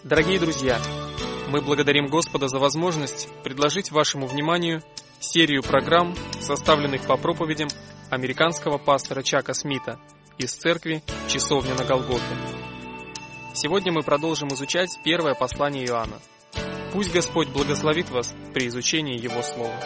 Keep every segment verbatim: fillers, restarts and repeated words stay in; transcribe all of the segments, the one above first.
Дорогие друзья, мы благодарим Господа за возможность предложить вашему вниманию серию программ, составленных по проповедям американского пастора Чака Смита из церкви «Часовня на Голгофе». Сегодня мы продолжим изучать первое послание Иоанна. Пусть Господь благословит вас при изучении Его Слова.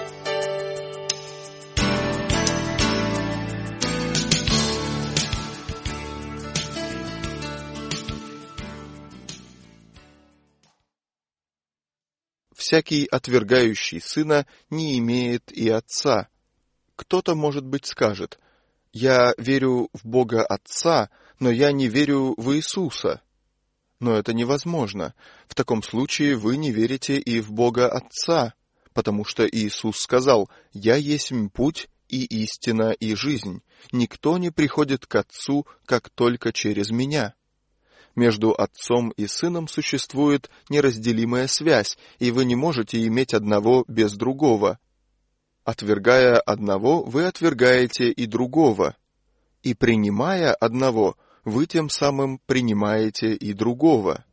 Всякий, отвергающий Сына, не имеет и Отца. Кто-то, может быть, скажет: «Я верю в Бога Отца, но я не верю в Иисуса». Но это невозможно. В таком случае вы не верите и в Бога Отца, потому что Иисус сказал: «Я есть путь и истина и жизнь. Никто не приходит к Отцу, как только через Меня». Между Отцом и Сыном существует неразделимая связь, и вы не можете иметь одного без другого. Отвергая одного, вы отвергаете и другого. И принимая одного, вы тем самым принимаете и другого.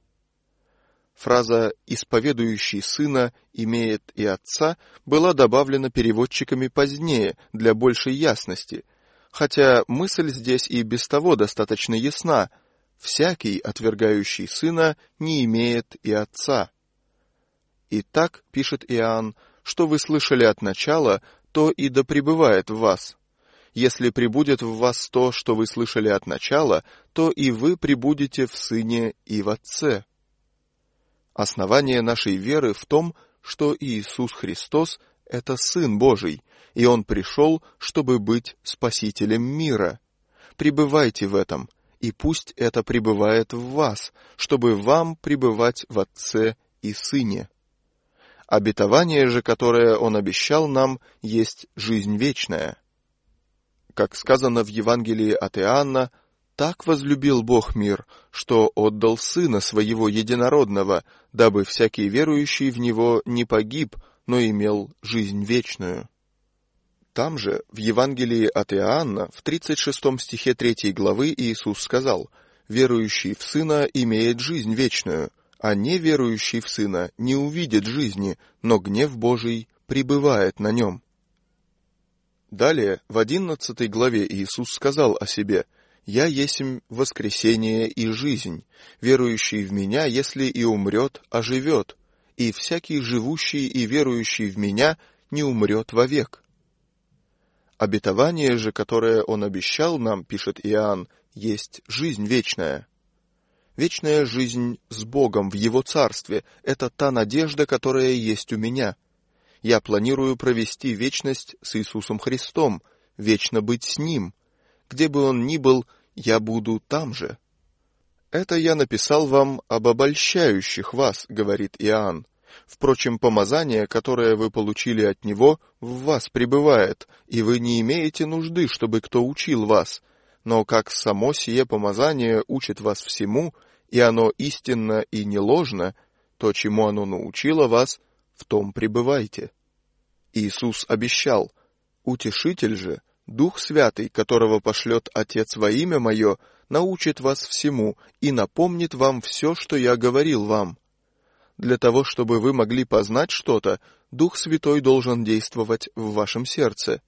Фраза «исповедующий Сына имеет и Отца» была добавлена переводчиками позднее, для большей ясности, хотя мысль здесь и без того достаточно ясна. «Всякий, отвергающий Сына, не имеет и Отца». Итак, пишет Иоанн, что вы слышали от начала, то и да пребывает в вас. Если пребудет в вас то, что вы слышали от начала, то и вы пребудете в Сыне и в Отце. Основание нашей веры в том, что Иисус Христос — это Сын Божий, и Он пришел, чтобы быть Спасителем мира. Пребывайте в этом, и пусть это пребывает в вас, чтобы вам пребывать в Отце и Сыне. Обетование же, которое Он обещал нам, есть жизнь вечная. Как сказано в Евангелии от Иоанна, «Так возлюбил Бог мир, что отдал Сына Своего Единородного, дабы всякий верующий в Него не погиб, но имел жизнь вечную». Там же, в Евангелии от Иоанна, в тридцать шестом стихе третьей главы, Иисус сказал: «Верующий в Сына имеет жизнь вечную, а неверующий в Сына не увидит жизни, но гнев Божий пребывает на нем». Далее, в одиннадцатой главе Иисус сказал о себе: «Я есмь воскресение и жизнь. Верующий в Меня, если и умрет, оживет, и всякий живущий и верующий в Меня не умрет вовек». Обетование же, которое Он обещал нам, пишет Иоанн, есть жизнь вечная. Вечная жизнь с Богом в Его Царстве — это та надежда, которая есть у меня. Я планирую провести вечность с Иисусом Христом, вечно быть с Ним. Где бы Он ни был, я буду там же. Это я написал вам об обольщающих вас, говорит Иоанн. Впрочем, помазание, которое вы получили от Него, в вас пребывает, и вы не имеете нужды, чтобы кто учил вас. Но как само сие помазание учит вас всему, и оно истинно и не ложно, то, чему оно научило вас, в том пребывайте. Иисус обещал: «Утешитель же, Дух Святый, которого пошлет Отец во имя Мое, научит вас всему и напомнит вам все, что я говорил вам». Для того, чтобы вы могли познать что-то, Дух Святой должен действовать в вашем сердце.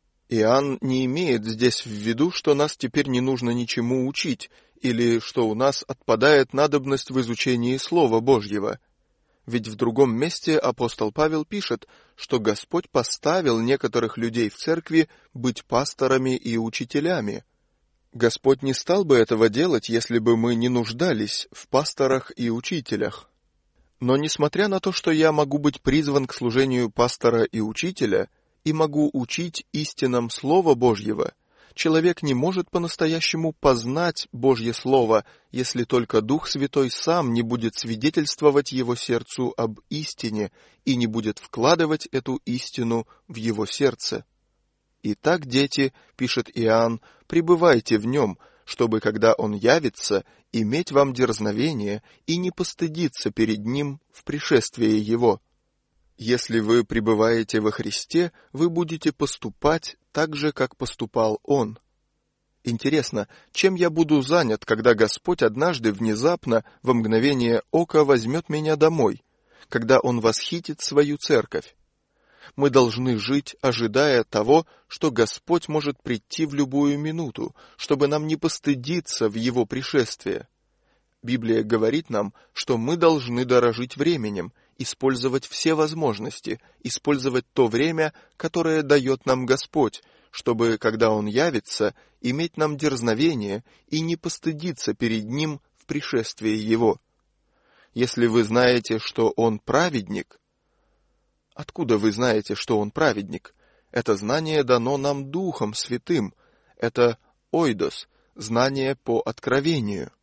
Иоанн не имеет здесь в виду, что нас теперь не нужно ничему учить, или что у нас отпадает надобность в изучении Слова Божьего. Ведь в другом месте апостол Павел пишет, что Господь поставил некоторых людей в церкви быть пасторами и учителями. Господь не стал бы этого делать, если бы мы не нуждались в пасторах и учителях. Но несмотря на то, что я могу быть призван к служению пастора и учителя, и могу учить истинам Слова Божьего, человек не может по-настоящему познать Божье Слово, если только Дух Святой сам не будет свидетельствовать его сердцу об истине и не будет вкладывать эту истину в его сердце. «Итак, дети, — пишет Иоанн, — пребывайте в нем, чтобы, когда он явится, иметь вам дерзновение и не постыдиться перед ним в пришествии его. Если вы пребываете во Христе, вы будете поступать так же, как поступал он». Интересно, чем я буду занят, когда Господь однажды внезапно, во мгновение ока, возьмет меня домой, когда Он восхитит свою церковь? Мы должны жить, ожидая того, что Господь может прийти в любую минуту, чтобы нам не постыдиться в Его пришествии. Библия говорит нам, что мы должны дорожить временем, использовать все возможности, использовать то время, которое дает нам Господь, чтобы, когда Он явится, иметь нам дерзновение и не постыдиться перед Ним в пришествии Его. Если вы знаете, что Он праведник... Откуда вы знаете, что Он праведник? Это знание дано нам Духом Святым. Это ойдос, знание по откровению.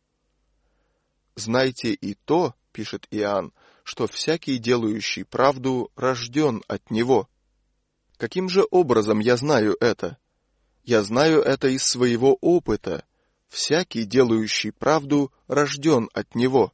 «Знайте и то, — пишет Иоанн, — что всякий, делающий правду, рожден от Него». Каким же образом я знаю это? Я знаю это из своего опыта. Всякий, делающий правду, рожден от Него.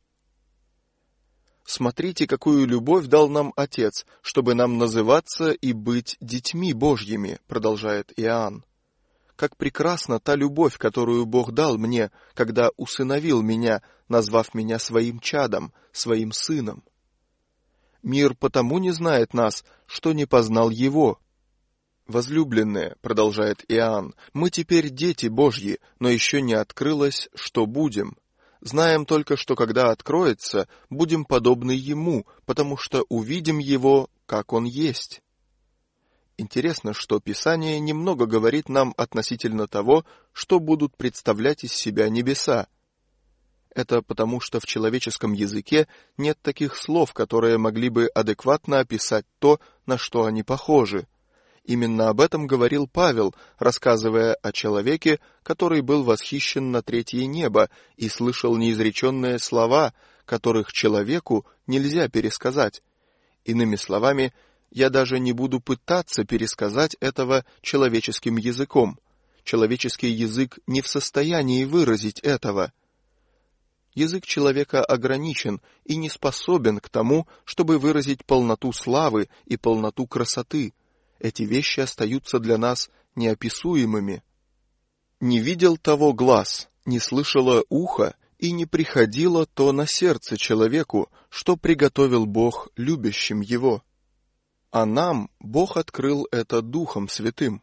Смотрите, какую любовь дал нам Отец, чтобы нам называться и быть детьми Божьими, продолжает Иоанн. Как прекрасна та любовь, которую Бог дал мне, когда усыновил меня, назвав меня своим чадом, своим сыном. Мир потому не знает нас, что не познал Его. «Возлюбленные, — продолжает Иоанн, — мы теперь дети Божьи, но еще не открылось, что будем. Знаем только, что когда откроется, будем подобны Ему, потому что увидим Его, как Он есть». Интересно, что Писание немного говорит нам относительно того, что будут представлять из себя небеса. Это потому, что в человеческом языке нет таких слов, которые могли бы адекватно описать то, на что они похожи. Именно об этом говорил Павел, рассказывая о человеке, который был восхищен на третье небо и слышал неизреченные слова, которых человеку нельзя пересказать. Иными словами, я даже не буду пытаться пересказать этого человеческим языком. Человеческий язык не в состоянии выразить этого. Язык человека ограничен и не способен к тому, чтобы выразить полноту славы и полноту красоты. Эти вещи остаются для нас неописуемыми. Не видел того глаз, не слышало ухо, и не приходило то на сердце человеку, что приготовил Бог любящим его. А нам Бог открыл это Духом Святым.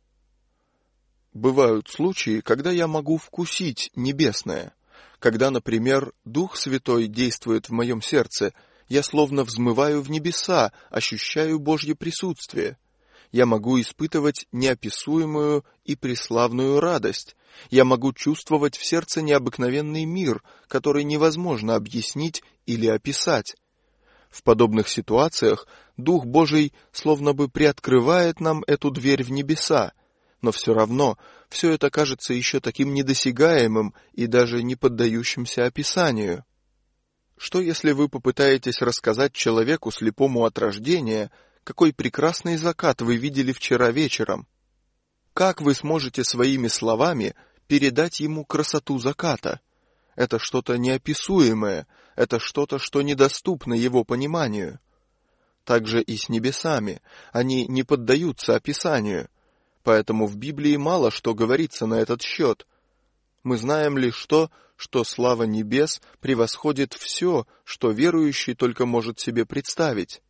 Бывают случаи, когда я могу вкусить небесное. Когда, например, Дух Святой действует в моем сердце, я словно взмываю в небеса, ощущаю Божье присутствие. Я могу испытывать неописуемую и преславную радость. Я могу чувствовать в сердце необыкновенный мир, который невозможно объяснить или описать. В подобных ситуациях Дух Божий словно бы приоткрывает нам эту дверь в небеса, но все равно все это кажется еще таким недосягаемым и даже не поддающимся описанию. Что если вы попытаетесь рассказать человеку, слепому от рождения, какой прекрасный закат вы видели вчера вечером? Как вы сможете своими словами передать ему красоту заката? Это что-то неописуемое, это что-то, что недоступно его пониманию. Так же и с небесами, они не поддаются описанию, поэтому в Библии мало что говорится на этот счет. Мы знаем лишь то, что слава небес превосходит все, что верующий только может себе представить.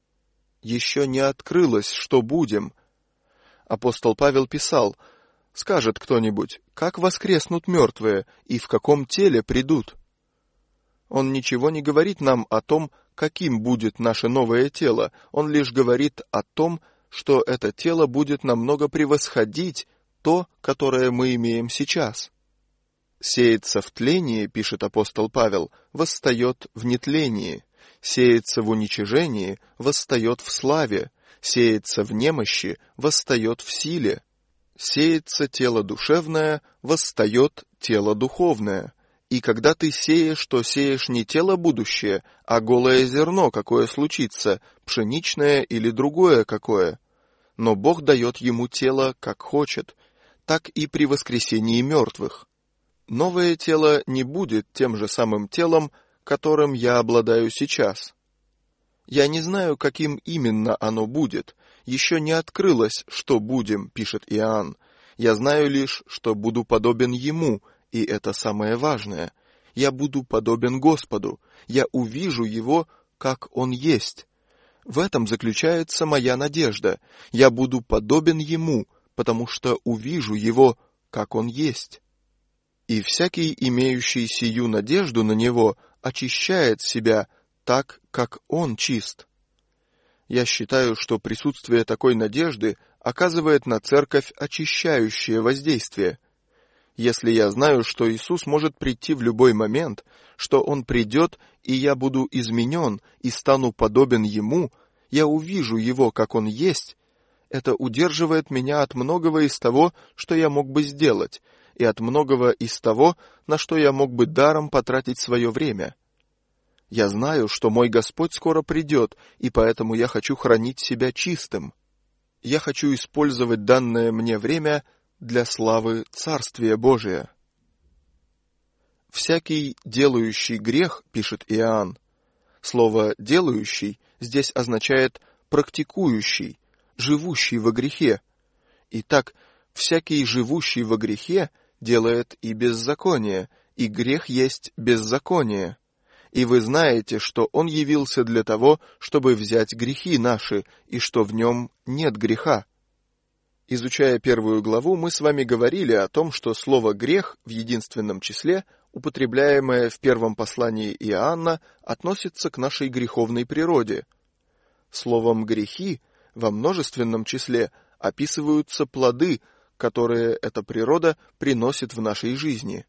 Еще не открылось, что будем. Апостол Павел писал: «Скажет кто-нибудь, как воскреснут мертвые и в каком теле придут?» Он ничего не говорит нам о том, каким будет наше новое тело, он лишь говорит о том, что это тело будет намного превосходить то, которое мы имеем сейчас. «Сеется в тлении, — пишет апостол Павел, — восстает в нетлении. Сеется в уничижении, восстает в славе. Сеется в немощи, восстает в силе. Сеется тело душевное, восстает тело духовное. И когда ты сеешь, то сеешь не тело будущее, а голое зерно, какое случится, пшеничное или другое какое. Но Бог дает ему тело, как хочет, так и при воскресении мертвых. Новое тело не будет тем же самым телом, которым я обладаю сейчас. Я не знаю, каким именно оно будет. Еще не открылось, что будем, пишет Иоанн. Я знаю лишь, что буду подобен Ему, и это самое важное. Я буду подобен Господу, я увижу Его, как Он есть. В этом заключается моя надежда. Я буду подобен Ему, потому что увижу Его, как Он есть. И всякий, имеющий сию надежду на Него, очищает себя так, как Он чист. Я считаю, что присутствие такой надежды оказывает на церковь очищающее воздействие. Если я знаю, что Иисус может прийти в любой момент, что Он придет, и я буду изменен и стану подобен Ему, я увижу Его, как Он есть, это удерживает меня от многого из того, что я мог бы сделать, и от многого из того, на что я мог бы даром потратить свое время. Я знаю, что мой Господь скоро придет, и поэтому я хочу хранить себя чистым. Я хочу использовать данное мне время для славы Царствия Божия. «Всякий, делающий грех, — пишет Иоанн, — слово «делающий» здесь означает «практикующий», «живущий во грехе». Итак, всякий, живущий во грехе, делает и беззаконие, и грех есть беззаконие. И вы знаете, что Он явился для того, чтобы взять грехи наши, и что в Нем нет греха». Изучая первую главу, мы с вами говорили о том, что слово «грех» в единственном числе, употребляемое в первом послании Иоанна, относится к нашей греховной природе. Словом «грехи» во множественном числе описываются плоды, которые эта природа приносит в нашей жизни.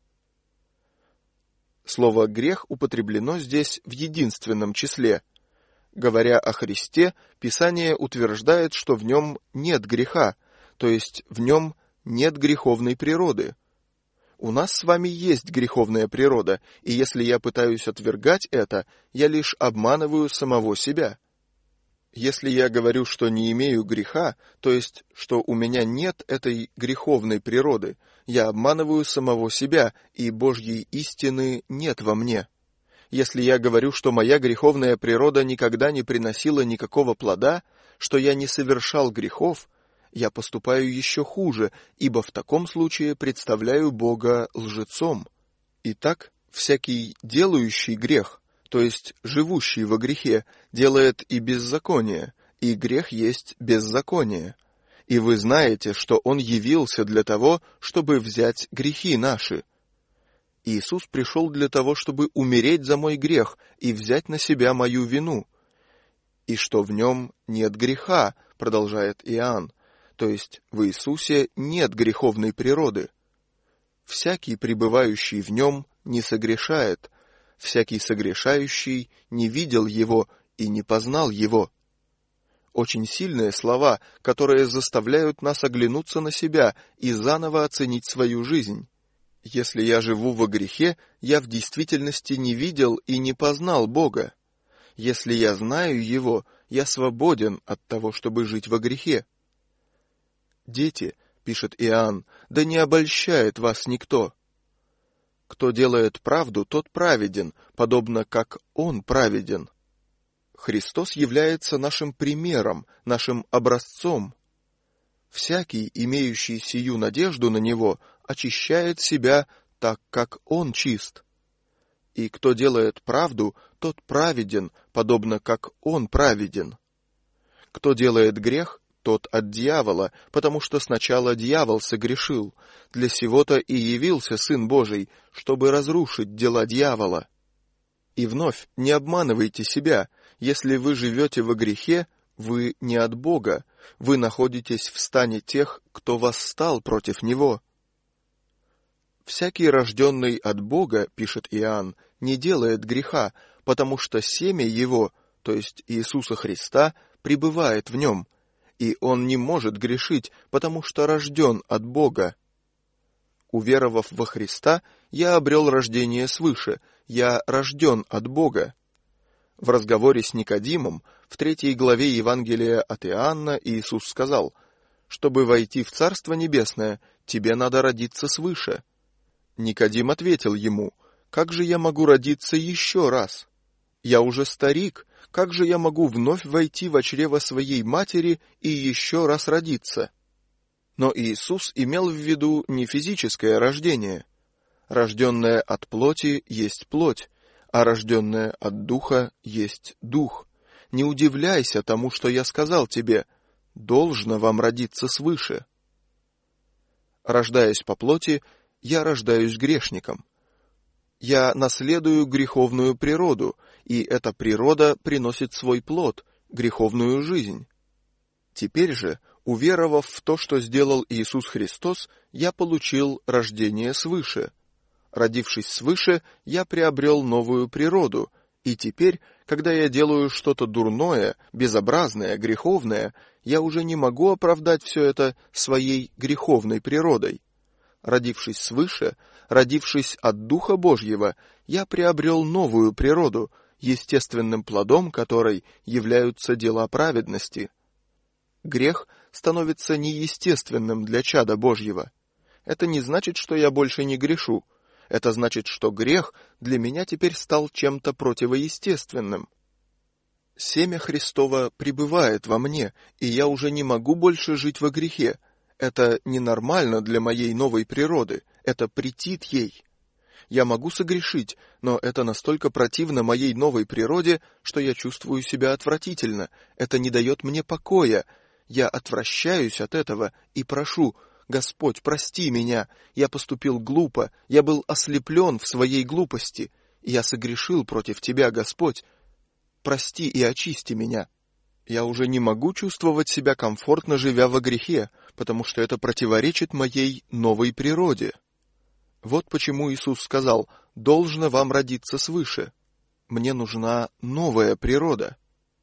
Слово «грех» употреблено здесь в единственном числе. Говоря о Христе, Писание утверждает, что в Нем нет греха, то есть в Нем нет греховной природы. У нас с вами есть греховная природа, и если я пытаюсь отвергать это, я лишь обманываю самого себя. Если я говорю, что не имею греха, то есть, что у меня нет этой греховной природы, я обманываю самого себя, и Божьей истины нет во мне. Если я говорю, что моя греховная природа никогда не приносила никакого плода, что я не совершал грехов, я поступаю еще хуже, ибо в таком случае представляю Бога лжецом. Итак, всякий делающий грех, то есть живущий во грехе, делает и беззаконие, и грех есть беззаконие. И вы знаете, что Он явился для того, чтобы взять грехи наши. Иисус пришел для того, чтобы умереть за мой грех и взять на себя мою вину. И что в Нем нет греха, продолжает Иоанн, то есть в Иисусе нет греховной природы. Всякий, пребывающий в Нем, не согрешает, всякий согрешающий не видел Его и не познал Его. Очень сильные слова, которые заставляют нас оглянуться на себя и заново оценить свою жизнь. Если я живу во грехе, я в действительности не видел и не познал Бога. Если я знаю Его, я свободен от того, чтобы жить во грехе. «Дети, — пишет Иоанн, — да не обольщает вас никто. Кто делает правду, тот праведен, подобно как Он праведен». Христос является нашим примером, нашим образцом. Всякий, имеющий сию надежду на Него, очищает себя так, как Он чист. И кто делает правду, тот праведен, подобно как Он праведен. Кто делает грех, тот от дьявола, потому что сначала дьявол согрешил. Для сего-то и явился Сын Божий, чтобы разрушить дела дьявола. И вновь не обманывайте себя. Если вы живете во грехе, вы не от Бога, вы находитесь в стане тех, кто восстал против Него. «Всякий, рожденный от Бога, — пишет Иоанн, — не делает греха, потому что семя Его, то есть Иисуса Христа, пребывает в нем, и он не может грешить, потому что рожден от Бога. Уверовав во Христа, я обрел рождение свыше, я рожден от Бога». В разговоре с Никодимом в третьей главе Евангелия от Иоанна Иисус сказал: «Чтобы войти в Царство Небесное, тебе надо родиться свыше». Никодим ответил ему: «Как же я могу родиться еще раз? Я уже старик, как же я могу вновь войти во чрево своей матери и еще раз родиться?» Но Иисус имел в виду не физическое рождение. Рожденное от плоти есть плоть, а рожденное от духа есть дух. Не удивляйся тому, что я сказал тебе, должно вам родиться свыше. Рождаясь по плоти, я рождаюсь грешником. Я наследую греховную природу, и эта природа приносит свой плод, греховную жизнь. Теперь же, уверовав в то, что сделал Иисус Христос, я получил рождение свыше. Родившись свыше, я приобрел новую природу, и теперь, когда я делаю что-то дурное, безобразное, греховное, я уже не могу оправдать все это своей греховной природой. Родившись свыше, родившись от Духа Божьего, я приобрел новую природу, естественным плодом которой являются дела праведности. Грех становится неестественным для чада Божьего. Это не значит, что я больше не грешу. Это значит, что грех для меня теперь стал чем-то противоестественным. Семя Христово пребывает во мне, и я уже не могу больше жить во грехе. Это ненормально для моей новой природы, это претит ей. Я могу согрешить, но это настолько противно моей новой природе, что я чувствую себя отвратительно. Это не дает мне покоя. Я отвращаюсь от этого и прошу: Господь, прости меня, я поступил глупо, я был ослеплен в своей глупости, я согрешил против Тебя, Господь, прости и очисти меня. Я уже не могу чувствовать себя комфортно, живя во грехе, потому что это противоречит моей новой природе. Вот почему Иисус сказал: «Должно вам родиться свыше». Мне нужна новая природа.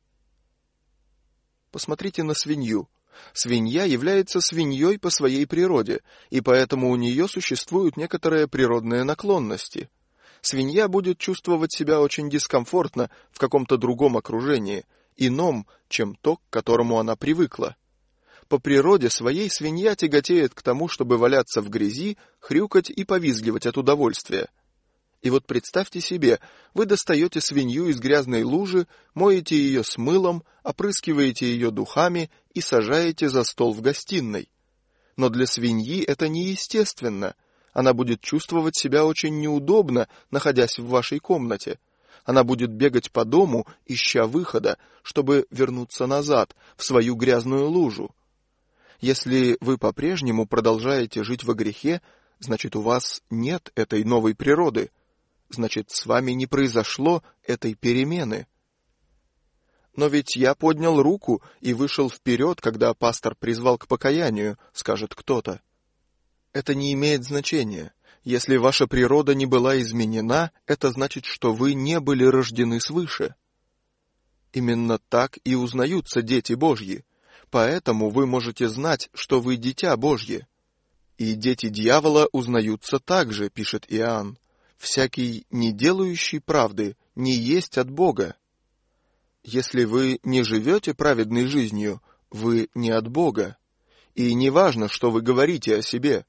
Посмотрите на свинью. Свинья является свиньей по своей природе, и поэтому у нее существуют некоторые природные наклонности. Свинья будет чувствовать себя очень дискомфортно в каком-то другом окружении, ином, чем то, к которому она привыкла. По природе своей свинья тяготеет к тому, чтобы валяться в грязи, хрюкать и повизгивать от удовольствия. И вот представьте себе, вы достаете свинью из грязной лужи, моете ее с мылом, опрыскиваете ее духами и сажаете за стол в гостиной. Но для свиньи это неестественно. Она будет чувствовать себя очень неудобно, находясь в вашей комнате. Она будет бегать по дому, ища выхода, чтобы вернуться назад, в свою грязную лужу. Если вы по-прежнему продолжаете жить во грехе, значит, у вас нет этой новой природы. Значит, с вами не произошло этой перемены. Но ведь я поднял руку и вышел вперед, когда пастор призвал к покаянию, скажет кто-то. Это не имеет значения. Если ваша природа не была изменена, это значит, что вы не были рождены свыше. Именно так и узнаются дети Божьи. Поэтому вы можете знать, что вы дитя Божье. И дети дьявола узнаются также, пишет Иоанн. Всякий, не делающий правды, не есть от Бога. Если вы не живете праведной жизнью, вы не от Бога. И не важно, что вы говорите о себе.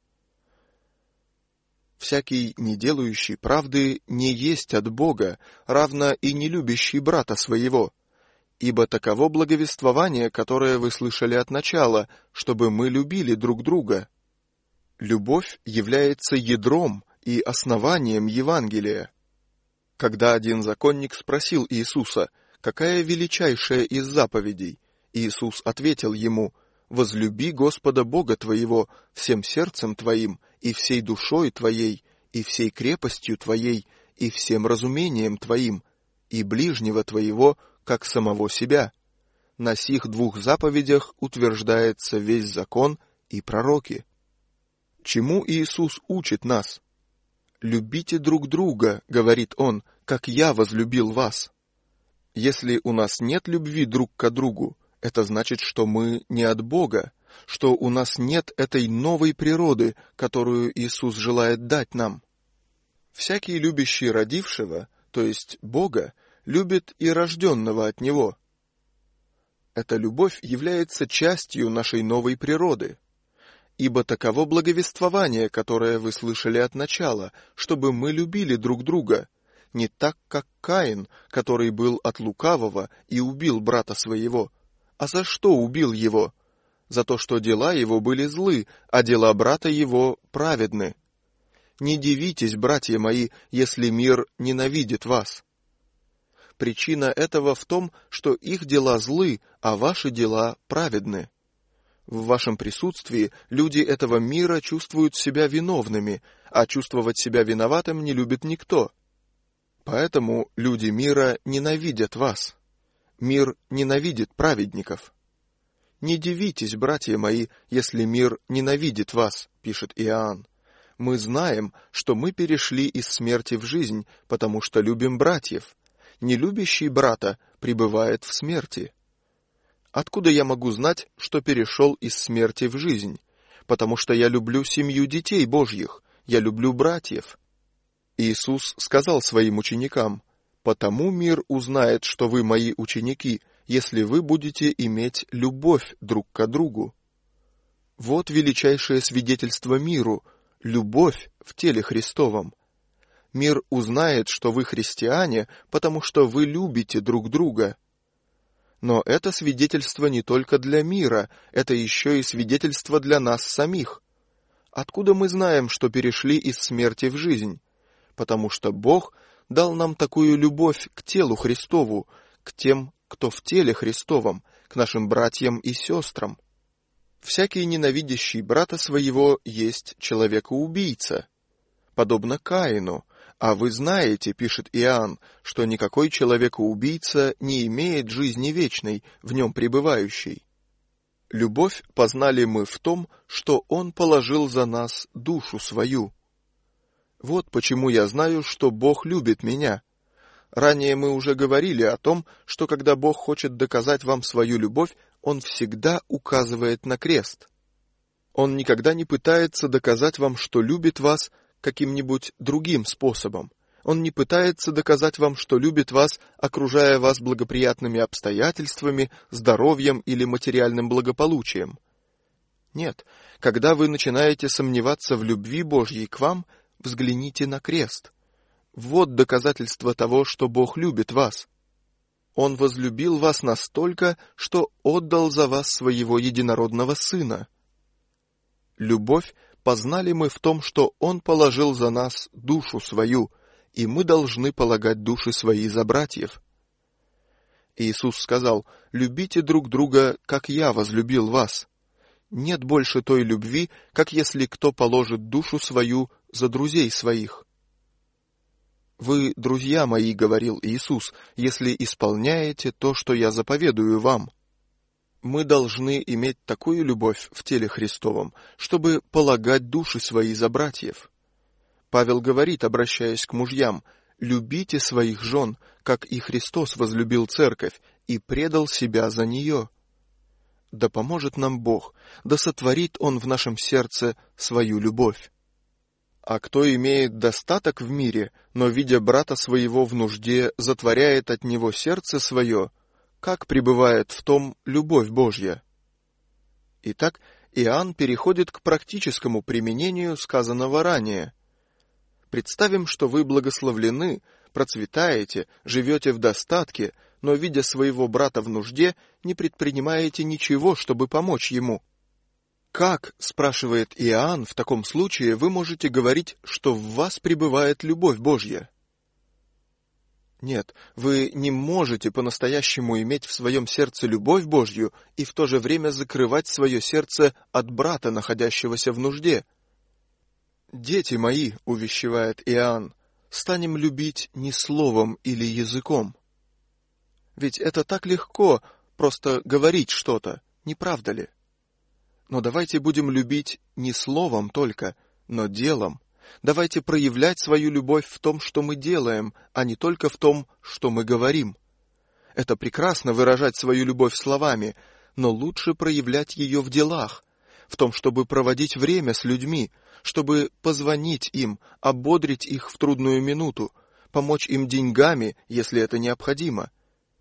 Всякий, не делающий правды, не есть от Бога, равно и не любящий брата своего. Ибо таково благовествование, которое вы слышали от начала, чтобы мы любили друг друга. Любовь является ядром и основанием Евангелия. Когда один законник спросил Иисуса, какая величайшая из заповедей, Иисус ответил ему: «Возлюби Господа Бога твоего всем сердцем твоим, и всей душой твоей, и всей крепостью твоей, и всем разумением твоим, и ближнего твоего, как самого себя. На сих двух заповедях утверждается весь закон и пророки». Чему Иисус учит нас? «Любите друг друга, — говорит Он, — как я возлюбил вас». Если у нас нет любви друг к другу, это значит, что мы не от Бога, что у нас нет этой новой природы, которую Иисус желает дать нам. Всякий любящий родившего, то есть Бога, любит и рожденного от Него. Эта любовь является частью нашей новой природы. Ибо таково благовествование, которое вы слышали от начала, чтобы мы любили друг друга, не так, как Каин, который был от лукавого и убил брата своего. А за что убил его? за то, что дела его были злы, а дела брата его праведны. Не дивитесь, братья мои, если мир ненавидит вас. Причина этого в том, что их дела злы, а ваши дела праведны. В вашем присутствии люди этого мира чувствуют себя виновными, а чувствовать себя виноватым не любит никто. Поэтому люди мира ненавидят вас. Мир ненавидит праведников. «Не дивитесь, братья мои, если мир ненавидит вас», — пишет Иоанн. «Мы знаем, что мы перешли из смерти в жизнь, потому что любим братьев. Нелюбящий брата пребывает в смерти». Откуда я могу знать, что перешел из смерти в жизнь? Потому что я люблю семью детей Божьих, я люблю братьев. Иисус сказал своим ученикам: «Потому мир узнает, что вы мои ученики, если вы будете иметь любовь друг к другу». Вот величайшее свидетельство миру — любовь в теле Христовом. Мир узнает, что вы христиане, потому что вы любите друг друга. Но это свидетельство не только для мира, это еще и свидетельство для нас самих. Откуда мы знаем, что перешли из смерти в жизнь? Потому что Бог дал нам такую любовь к телу Христову, к тем, кто в теле Христовом, к нашим братьям и сестрам. Всякий ненавидящий брата своего есть человека-убийца, подобно Каину. А вы знаете, пишет Иоанн, что никакой человека-убийца не имеет жизни вечной, в нем пребывающей. Любовь познали мы в том, что Он положил за нас душу свою. Вот почему я знаю, что Бог любит меня. Ранее мы уже говорили о том, что когда Бог хочет доказать вам свою любовь, Он всегда указывает на крест. Он никогда не пытается доказать вам, что любит вас каким-нибудь другим способом. Он не пытается доказать вам, что любит вас, окружая вас благоприятными обстоятельствами, здоровьем или материальным благополучием. Нет, когда вы начинаете сомневаться в любви Божьей к вам, взгляните на крест. Вот доказательство того, что Бог любит вас. Он возлюбил вас настолько, что отдал за вас своего единородного Сына. Любовь познали мы в том, что Он положил за нас душу свою, и мы должны полагать души свои за братьев. Иисус сказал: «Любите друг друга, как я возлюбил вас». Нет больше той любви, как если кто положит душу свою за друзей своих. «Вы, друзья мои, — говорил Иисус, — если исполняете то, что я заповедую вам». Мы должны иметь такую любовь в теле Христовом, чтобы полагать души свои за братьев. Павел говорит, обращаясь к мужьям: «Любите своих жен, как и Христос возлюбил церковь и предал себя за нее». Да поможет нам Бог, да сотворит Он в нашем сердце свою любовь. А кто имеет достаток в мире, но, видя брата своего в нужде, затворяет от него сердце свое, как пребывает в том любовь Божья? Итак, Иоанн переходит к практическому применению сказанного ранее. Представим, что вы благословлены, процветаете, живете в достатке, но, видя своего брата в нужде, не предпринимаете ничего, чтобы помочь ему. Как, спрашивает Иоанн, в таком случае вы можете говорить, что в вас пребывает любовь Божья? Нет, вы не можете по-настоящему иметь в своем сердце любовь Божью и в то же время закрывать свое сердце от брата, находящегося в нужде. «Дети мои, — увещевает Иоанн, — станем любить не словом или языком». Ведь это так легко, просто говорить что-то, не правда ли? Но давайте будем любить не словом только, но делом. Давайте проявлять свою любовь в том, что мы делаем, а не только в том, что мы говорим. Это прекрасно выражать свою любовь словами, но лучше проявлять ее в делах, в том, чтобы проводить время с людьми, чтобы позвонить им, ободрить их в трудную минуту, помочь им деньгами, если это необходимо.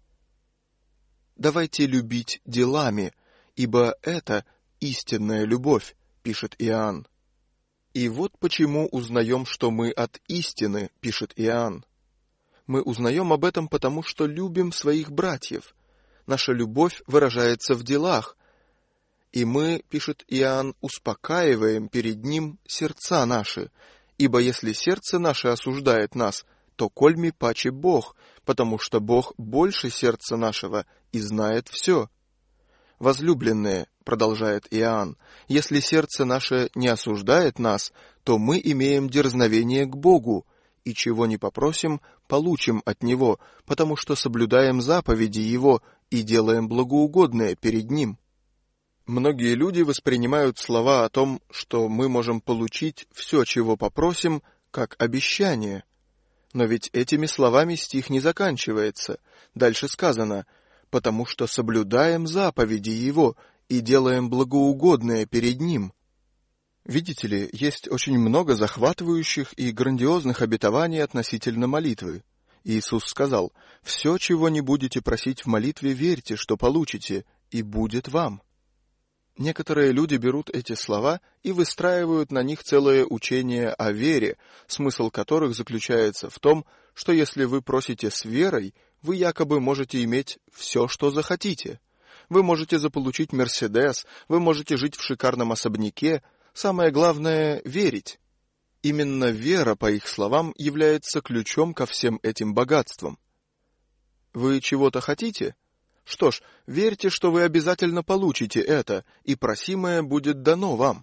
Давайте любить делами, ибо это истинная любовь, пишет Иоанн. И вот почему узнаем, что мы от истины, пишет Иоанн. Мы узнаем об этом потому, что любим своих братьев. Наша любовь выражается в делах. И мы, пишет Иоанн, успокаиваем перед Ним сердца наши, ибо если сердце наше осуждает нас, то кольми паче Бог, потому что Бог больше сердца нашего и знает все. Возлюбленные, продолжает Иоанн, если сердце наше не осуждает нас, то мы имеем дерзновение к Богу, и чего не попросим, получим от Него, потому что соблюдаем заповеди Его и делаем благоугодное перед Ним. Многие люди воспринимают слова о том, что мы можем получить все, чего попросим, как обещание. Но ведь этими словами стих не заканчивается. Дальше сказано: «потому что соблюдаем заповеди Его и делаем благоугодное перед Ним». Видите ли, есть очень много захватывающих и грандиозных обетований относительно молитвы. Иисус сказал: «Все, чего не будете просить в молитве, верьте, что получите, и будет вам». Некоторые люди берут эти слова и выстраивают на них целое учение о вере, смысл которых заключается в том, что если вы просите с верой, вы якобы можете иметь все, что захотите. Вы можете заполучить Мерседес, вы можете жить в шикарном особняке. Самое главное — верить. Именно вера, по их словам, является ключом ко всем этим богатствам. Вы чего-то хотите? Что ж, верьте, что вы обязательно получите это, и просимое будет дано вам.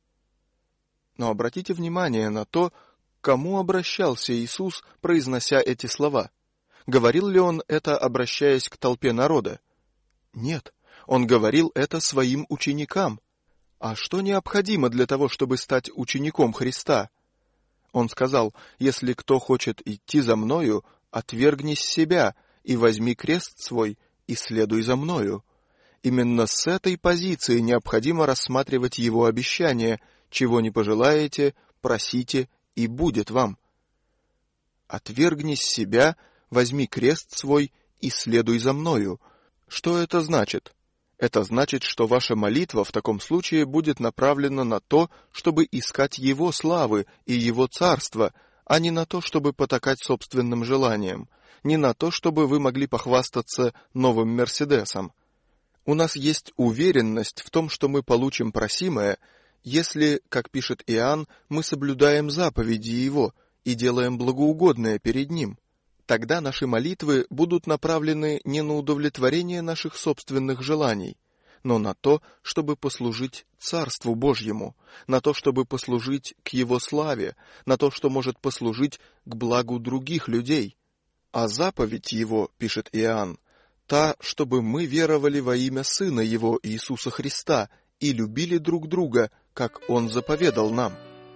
Но обратите внимание на то, к кому обращался Иисус, произнося эти слова. Говорил ли Он это, обращаясь к толпе народа? Нет, Он говорил это своим ученикам. А что необходимо для того, чтобы стать учеником Христа? Он сказал: «Если кто хочет идти за Мною, отвергнись себя и возьми крест свой, и следуй за Мною». Именно с этой позиции необходимо рассматривать Его обещание: «Чего не пожелаете, просите, и будет вам». «Отвергнись себя, возьми крест свой, и следуй за Мною». Что это значит? Это значит, что ваша молитва в таком случае будет направлена на то, чтобы искать Его славы и Его царства, а не на то, чтобы потакать собственным желаниям, не на то, чтобы вы могли похвастаться новым Мерседесом. У нас есть уверенность в том, что мы получим просимое, если, как пишет Иоанн, мы соблюдаем заповеди Его и делаем благоугодное перед Ним. Тогда наши молитвы будут направлены не на удовлетворение наших собственных желаний, но на то, чтобы послужить Царству Божьему, на то, чтобы послужить к Его славе, на то, что может послужить к благу других людей. А заповедь Его, пишет Иоанн, та, чтобы мы веровали во имя Сына Его, Иисуса Христа, и любили друг друга, как Он заповедал нам.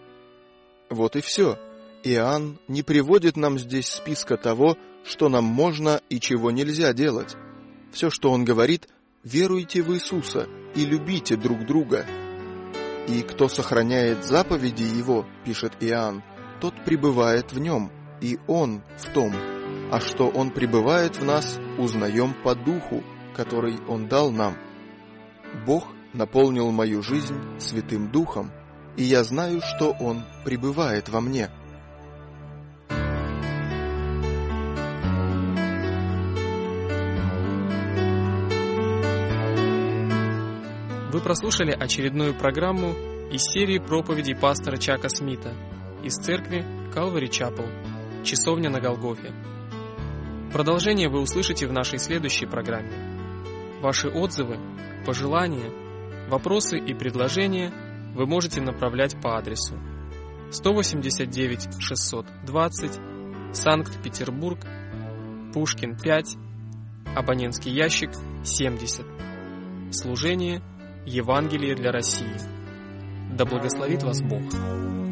Вот и все. Иоанн не приводит нам здесь списка того, что нам можно и чего нельзя делать. Все, что он говорит: веруйте в Иисуса и любите друг друга. И кто сохраняет заповеди Его, пишет Иоанн, тот пребывает в Нем, и Он в том. А что Он пребывает в нас, узнаем по Духу, который Он дал нам. Бог наполнил мою жизнь Святым Духом, и я знаю, что Он пребывает во мне. Вы прослушали очередную программу из серии проповедей пастора Чака Смита из церкви Calvary Chapel, Часовня на Голгофе. Продолжение вы услышите в нашей следующей программе. Ваши отзывы, пожелания, вопросы и предложения вы можете направлять по адресу сто восемьдесят девять шестьсот двадцать, Санкт-Петербург, Пушкин пять, абонентский ящик семьдесят. Служение Евангелие для России. Да благословит вас Бог.